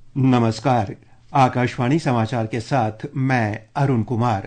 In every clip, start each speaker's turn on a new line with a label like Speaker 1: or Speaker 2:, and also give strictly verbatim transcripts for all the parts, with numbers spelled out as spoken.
Speaker 1: नमस्कार। आकाशवाणी समाचार के साथ मैं अरुण कुमार।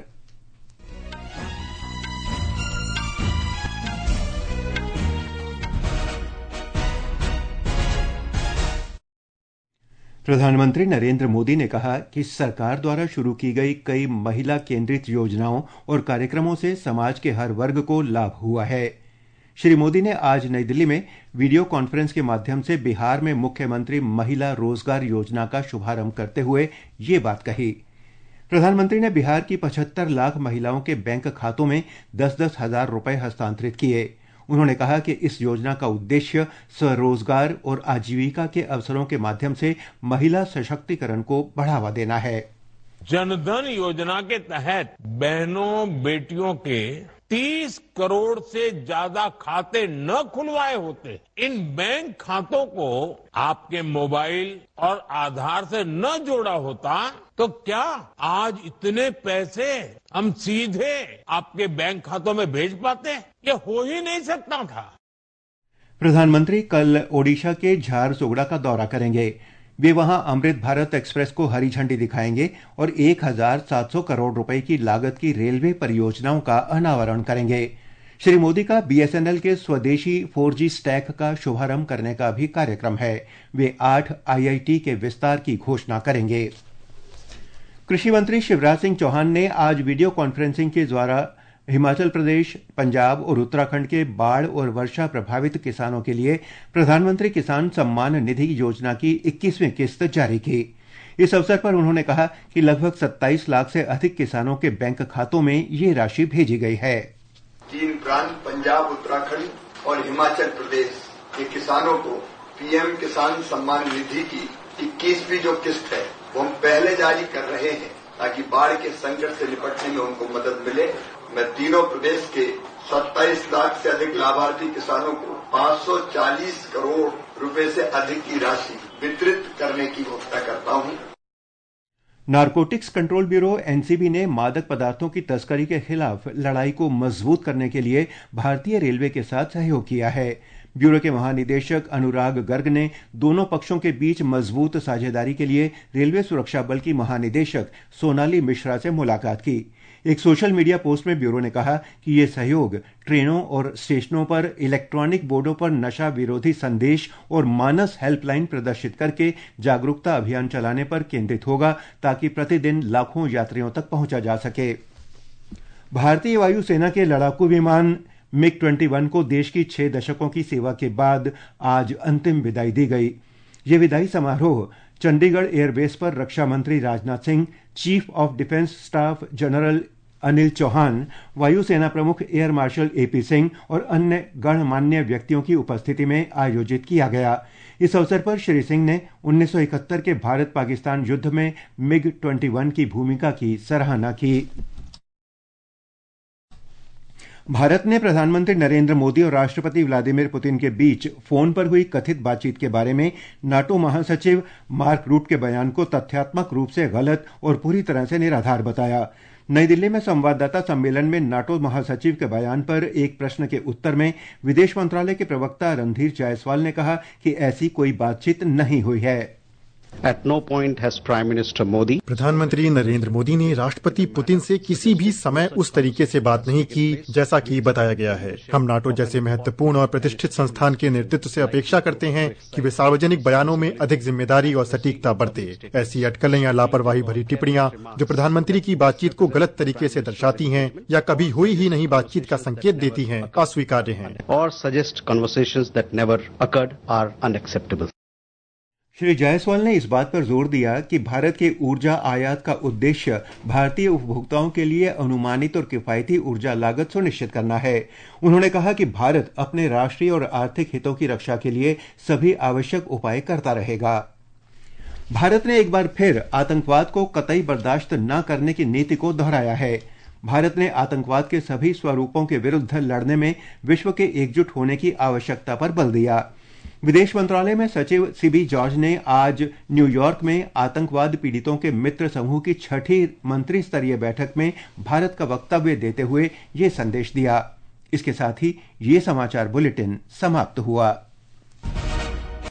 Speaker 1: प्रधानमंत्री नरेंद्र मोदी ने कहा कि सरकार द्वारा शुरू की गई कई महिला केंद्रित योजनाओं और कार्यक्रमों से समाज के हर वर्ग को लाभ हुआ है। श्री मोदी ने आज नई दिल्ली में वीडियो कॉन्फ्रेंस के माध्यम से बिहार में मुख्यमंत्री महिला रोजगार योजना का शुभारंभ करते हुए ये बात कही। प्रधानमंत्री ने बिहार की पचहत्तर लाख महिलाओं के बैंक खातों में दस दस हजार रुपए हस्तांतरित किए। उन्होंने कहा कि इस योजना का उद्देश्य स्वरोजगार और आजीविका के अवसरों के माध्यम से महिला सशक्तिकरण को बढ़ावा देना है।
Speaker 2: जनधन योजना के तहत बहनों बेटियों के तीस करोड़ से ज्यादा खाते न खुलवाए होते। इन बैंक खातों को आपके मोबाइल और आधार से न जोड़ा होता तो क्या आज इतने पैसे हम सीधे आपके बैंक खातों में भेज पाते? ये हो ही नहीं सकता था।
Speaker 1: प्रधानमंत्री कल ओडिशा के झारसुगड़ा का दौरा करेंगे। वे वहां अमृत भारत एक्सप्रेस को हरी झंडी दिखाएंगे और एक हजार सात सौ करोड़ रुपए की लागत की रेलवे परियोजनाओं का अनावरण करेंगे। श्री मोदी का बीएसएनएल के स्वदेशी फोर जी स्टैक का शुभारंभ करने का भी कार्यक्रम है। वे आठ आईआईटी के विस्तार की घोषणा करेंगे। कृषि मंत्री शिवराज सिंह चौहान ने आज वीडियो कॉन्फ्रेंसिंग के द्वारा हिमाचल प्रदेश, पंजाब और उत्तराखंड के बाढ़ और वर्षा प्रभावित किसानों के लिए प्रधानमंत्री किसान सम्मान निधि योजना की इक्कीसवीं किस्त जारी की। इस अवसर पर उन्होंने कहा कि लगभग सत्ताईस लाख से अधिक किसानों के बैंक खातों में ये राशि भेजी गई है।
Speaker 3: तीन प्रांत पंजाब, उत्तराखंड और हिमाचल प्रदेश के किसानों को पीएम किसान सम्मान निधि की इक्कीसवीं जो किस्त है वो हम पहले जारी कर रहे हैं ताकि बाढ़ के संकट से निपटने में उनको मदद मिले। मैं तीनों प्रदेश के सत्ताईस लाख से अधिक लाभार्थी किसानों को पाँच सौ चालीस करोड़ रुपए से अधिक की राशि वितरित करने की घोषणा करता हूं।
Speaker 1: नारकोटिक्स कंट्रोल ब्यूरो एनसीबी ने मादक पदार्थों की तस्करी के खिलाफ लड़ाई को मजबूत करने के लिए भारतीय रेलवे के साथ सहयोग किया है। ब्यूरो के महानिदेशक अनुराग गर्ग ने दोनों पक्षों के बीच मजबूत साझेदारी के लिए रेलवे सुरक्षा बल की महानिदेशक सोनाली मिश्रा से मुलाकात की। एक सोशल मीडिया पोस्ट में ब्यूरो ने कहा कि ये सहयोग ट्रेनों और स्टेशनों पर इलेक्ट्रॉनिक बोर्डों पर नशा विरोधी संदेश और मानस हेल्पलाइन प्रदर्शित करके जागरूकता अभियान चलाने पर केंद्रित होगा ताकि प्रतिदिन लाखों यात्रियों तक पहुंचा जा सके। भारतीय वायुसेना के लड़ाकू विमान मिग इक्कीस को देश की छह दशकों की सेवा के बाद आज अंतिम विदाई दी गई। ये विदाई समारोह चंडीगढ़ एयरबेस पर रक्षा मंत्री Rajnath Singh, chief of defence staff general Anil Chauhan, वायुसेना प्रमुख एयर मार्शल एपी सिंह और अन्य गणमान्य व्यक्तियों की उपस्थिति में आयोजित किया गया। इस अवसर पर श्री सिंह ने उन्नीस सौ इकहत्तर के भारत पाकिस्तान युद्ध में मिग इक्कीस की भूमिका की सराहना की। भारत ने प्रधानमंत्री नरेंद्र मोदी और राष्ट्रपति व्लादिमीर पुतिन के बीच फोन पर हुई कथित बातचीत के बारे में नाटो महासचिव मार्क रूट के बयान को तथ्यात्मक रूप से गलत और पूरी तरह से निराधार बताया। नई दिल्ली में संवाददाता सम्मेलन में नाटो महासचिव के बयान पर एक प्रश्न के उत्तर में विदेश मंत्रालय के प्रवक्ता रणधीर जायसवाल ने कहा कि ऐसी कोई बातचीत नहीं हुई है।
Speaker 4: At no point has Prime Minister Modi
Speaker 5: प्रधानमंत्री नरेंद्र मोदी ने राष्ट्रपति पुतिन से किसी भी समय उस तरीके से बात नहीं की जैसा कि बताया गया है। हम नाटो जैसे महत्वपूर्ण और प्रतिष्ठित संस्थान के नेतृत्व से अपेक्षा करते हैं कि वे सार्वजनिक बयानों में अधिक जिम्मेदारी और सटीकता बरते। ऐसी अटकलें या लापरवाही भरी टिप्पणियां जो प्रधानमंत्री की बातचीत को गलत तरीके से दर्शाती हैं या कभी हुई ही नहीं बातचीत का संकेत देती हैं, अस्वीकार्य हैं।
Speaker 4: or suggest conversations that never occurred are unacceptable.
Speaker 1: Shri Jaiswal ने इस बात पर जोर दिया कि भारत के ऊर्जा आयात का उद्देश्य भारतीय उपभोक्ताओं के लिए अनुमानित और किफायती ऊर्जा लागत सुनिश्चित करना है। उन्होंने कहा कि भारत अपने राष्ट्रीय और आर्थिक हितों की रक्षा के लिए सभी आवश्यक उपाय करता रहेगा। भारत ने एक बार फिर आतंकवाद को कतई बर्दाश्त न करने की नीति को दोहराया है। भारत ने आतंकवाद के सभी स्वरूपों के विरुद्ध लड़ने में विश्व के एकजुट होने की आवश्यकता पर बल दिया। विदेश मंत्रालय में सचिव सीबी जॉर्ज ने आज न्यूयॉर्क में आतंकवाद पीड़ितों के मित्र समूह की छठी मंत्री स्तरीय बैठक में भारत का वक्तव्य देते हुए ये संदेश दिया। इसके साथ ही ये समाचार बुलेटिन समाप्त हुआ।